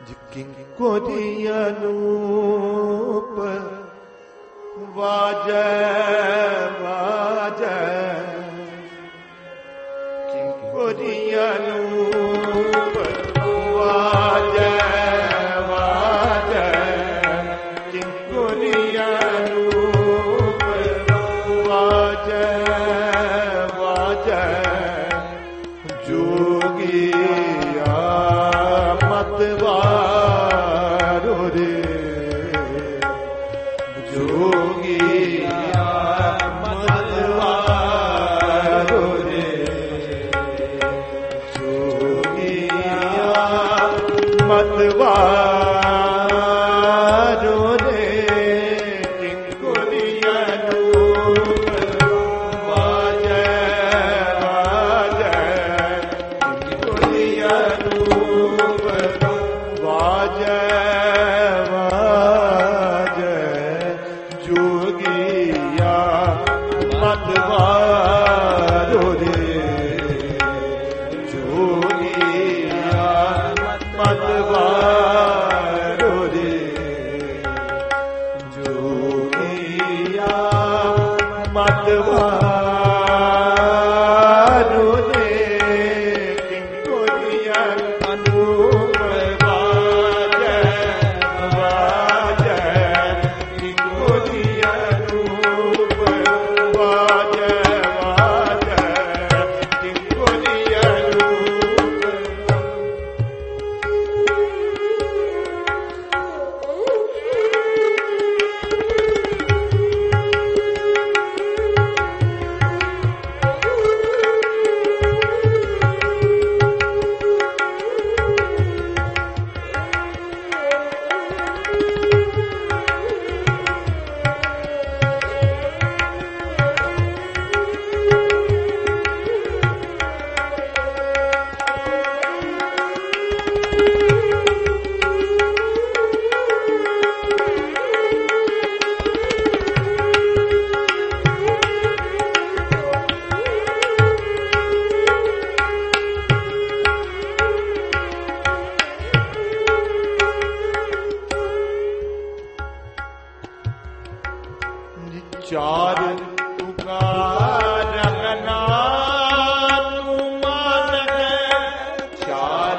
किंकुरियनूप वाजय वाजय किंकुरियनूप वाजय वाजय किंकुरियनूप वाजय वाजय जोगिया मतवारो रे जोगिया मतवारो रे जोगिया मतवारो रे किंकुरियनूप वाजय वाजय किंकुरियनूप वाजय वाजय जोगिया मतवारो रे जोगिया मतवारो रे जोगिया मतवारो रे किंकुरियनूप वाजय वाजय किंकुरियनूप वाजय वाजय चार पुकारना तू मान है चार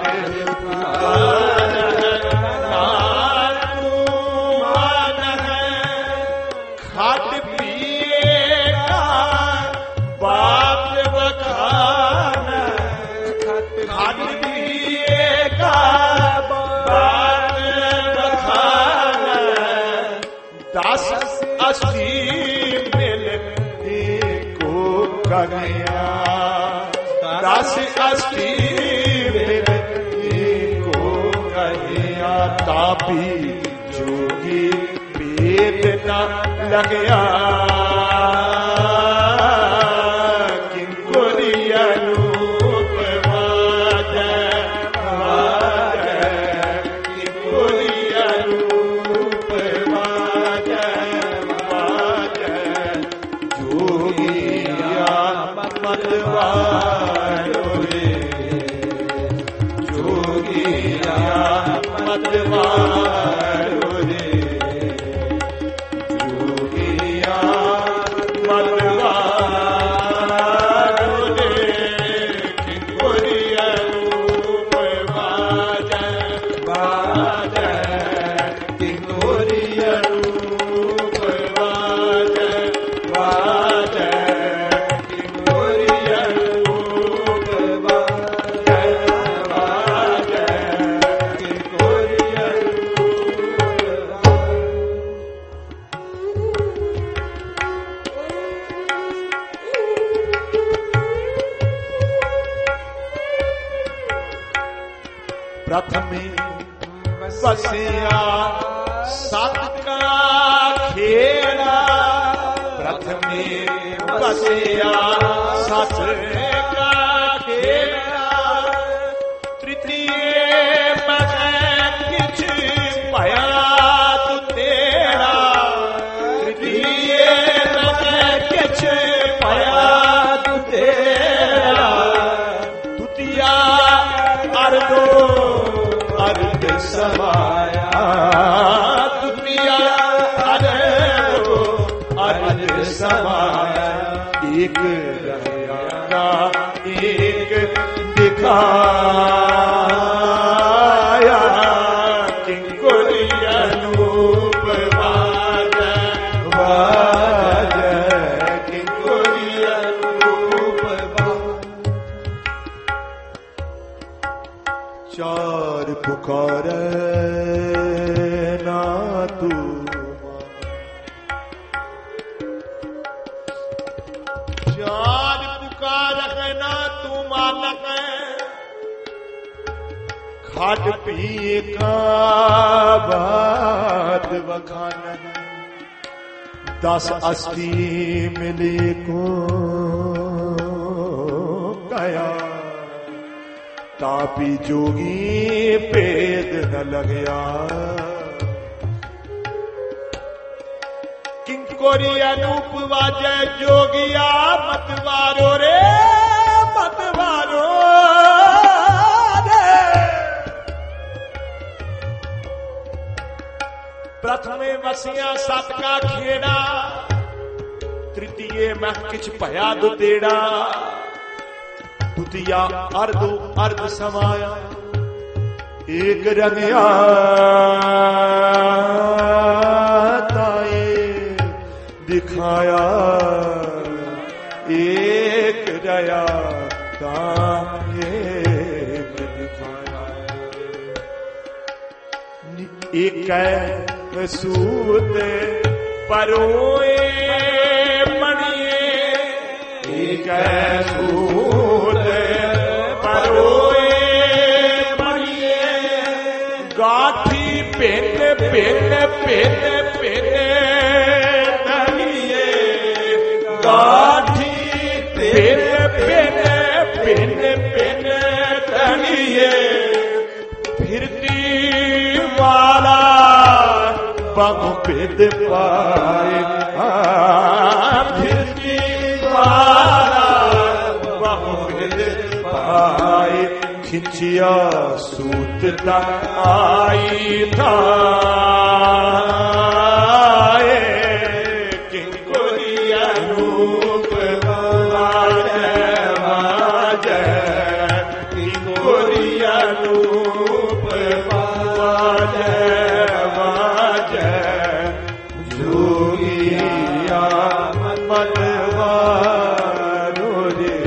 पुकारना तू मान है खाट पिएगा बात बखान खाट पिएगा बात बखान दास अस्थि गया दास अस्थि को गया तापी जोगी पेट न लगया किंकुरियनूप वाजय वाजय किंकुरियनूप वाजय वाजय जोगिया मतवारो रे जोगिया मतवारो रे जोगिया मतवारो रे किंकुरियनूप वाजय वाजय किंकुरियनूप वाजय वाजय प्रथमे बसिया सत का खेला प्रथमे बसिया सत का खेला तृतीय मैं किछ पाया तू तेरा तृतीय मैं किछ पाया तू तेरा द्वितीया अर्धो अर्ध समाया दुनिया अर्ध समाया एक रहना एक दिखाया किंकुरी अनूप वाज वाज किंकुरी अनूप वाज चार पुकारे ना तू चार पुकार ना तू मानक खाट पिए का बात बखान 10 अस्थि मिले को गया तापी जोगी पेद न लगया किंकोरी अनूप वाजय जोगिया मतवारो रे मतवारो रे प्रथमे वसिया सत का खेड़ा तृतीय मह किछ भया दुतेड़ा द्वितीया अर्ध समाया एक रंगया ताए दिखाया एक रया ताए दिखाया एक सूत परोए मणिए एक सूत परोए मणिए गाठी पेन पेन पेन पेन तलिए गाठी पेन पेन पेन पेन तलिए फिरती वाला बाबू पेद पाए फिरती वाला बाबू पेद पाए खिंचिया सूत तक आई था किंकुरी अनूप वाजय वाजय किंकुरी अनूप वाजय जोगिया मतवारो रे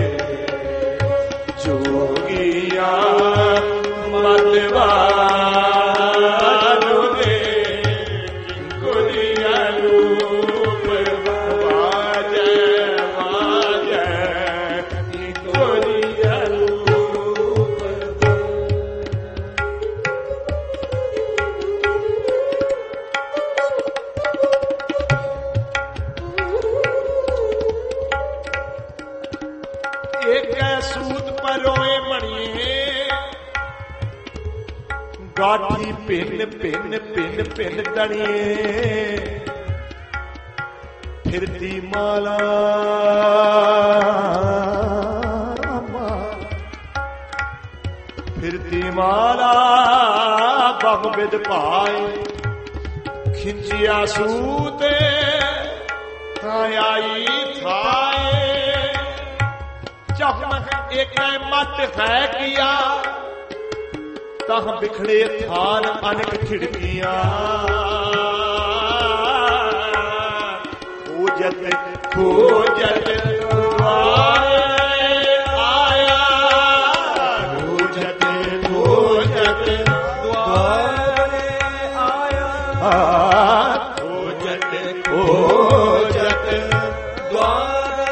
जोगिया मतवारो रे किंकुरी अनूप वाजय वाजय किंकुरी अनूप एक सूत परोए मणिए गाठी पिन पिन पिन पिन तणिए फिरती माला फिरती माला बगबिद पाए खिंचिया सूते आई थाए चमक एक मत है किया तह बिखड़े थान अनेक खिड़कियां खोजत खोजत द्वारे आया खोजत खोजत द्वारे आया खोजत खोजत द्वारे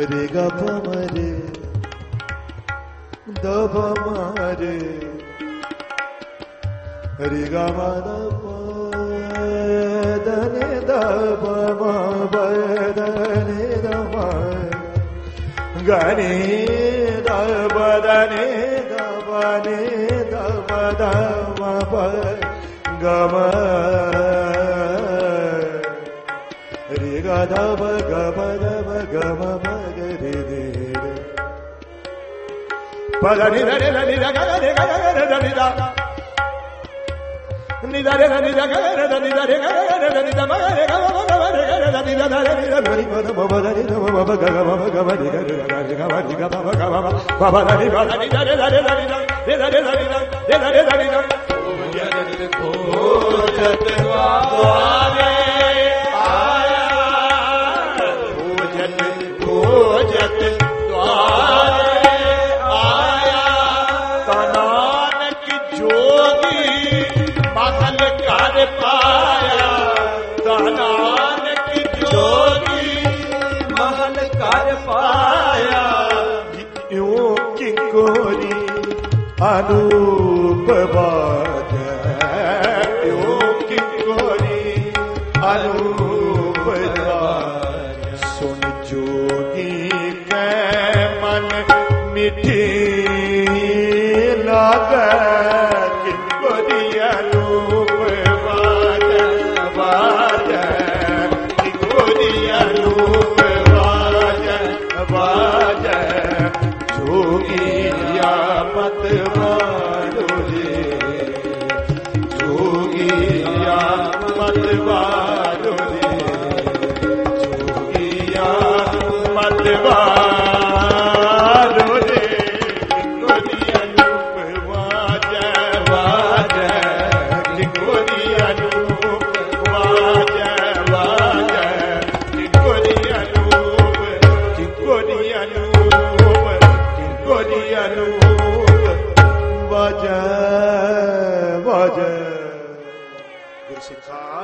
रे ग प म रे द प म रे रे ग म द प द नि द प म प द नि द म ग नि द प द नि द प नि द प द म प ग म रे ग ध प ग प द प ग म प ग रे रे प द नि द रे द नि द ग रे ग रे द नि द ni da re ni da ga re da ni da re ga re da ni da ma re ga ma ga re ga da ni da da re ni da ni ma da ma ba da ni da ma ba ga ma ga ma ni ga re ga re ga ma ni ga ma ga ma ba ba da ni da re da re da ni da re da re da ni da re da re da ni da खोजत द्वारे आया खोजत द्वारे आया नानक जोगी महल कर पाया नानक जोगी महल कर पाया यूं की गोरी अनूप बाज यूं की गोरी अनूप बाज सुन जोगी के मन मिठी लागे जोगिया मत मारो रे जोगिया मत मारो रे जोगिया मत मारो रे गोरिया रूप वाजा वाजा गोरिया रूप वाजा वाजा गोरिया रूप गोरिया बाजा बाजा गुरसिखा